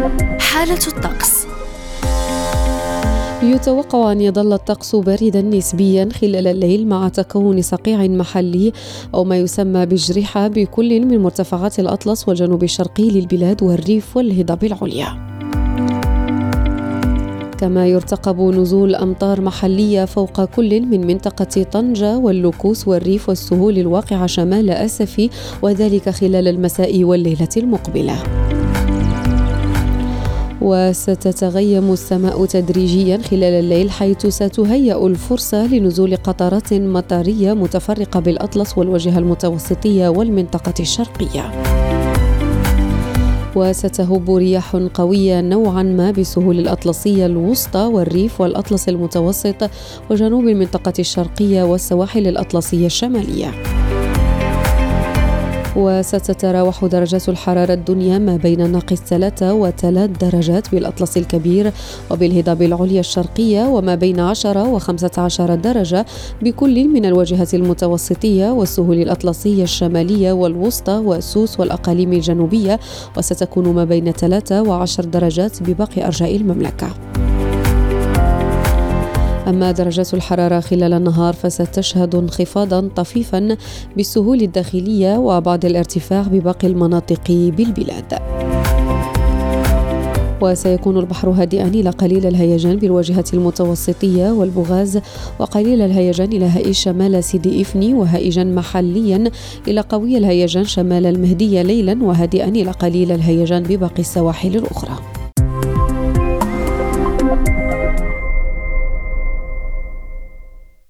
حالة الطقس. يتوقع أن يظل الطقس بارداً نسبياً خلال الليل مع تكون صقيع محلي أو ما يسمى بالجريحة بكل من مرتفعات الأطلس والجنوب الشرقي للبلاد والريف والهضاب العليا. كما يرتقب نزول أمطار محلية فوق كل من منطقة طنجة واللوكوس والريف والسهول الواقعة شمال أسفي، وذلك خلال المساء والليلة المقبلة. وستتغيم السماء تدريجيا خلال الليل، حيث ستهيأ الفرصة لنزول قطرات مطرية متفرقة بالأطلس والواجهة المتوسطية والمنطقة الشرقية. وستهب رياح قوية نوعا ما بسهول الأطلسية الوسطى والريف والأطلس المتوسط وجنوب المنطقة الشرقية والسواحل الأطلسية الشمالية. وستتراوح درجات الحرارة الدنيا ما بين ناقص 3 و3 درجات بالأطلس الكبير وبالهضاب العليا الشرقية، وما بين 10 و15 درجة بكل من الواجهة المتوسطية والسهول الأطلسية الشمالية والوسطى وسوس والأقاليم الجنوبية، وستكون ما بين 3 و10 درجات بباقي أرجاء المملكة. أما درجات الحرارة خلال النهار فستشهد انخفاضا طفيفا بالسهول الداخلية وبعض الارتفاع بباقي المناطق بالبلاد. وسيكون البحر هادئا إلى قليل الهيجان بالواجهة المتوسطية والبوغاز، وقليل الهيجان إلى هائج شمال سيدي إفني، وهائجا محليا إلى قوي الهيجان شمال المهدية ليلا، وهادئا إلى قليل الهيجان بباقي السواحل الأخرى.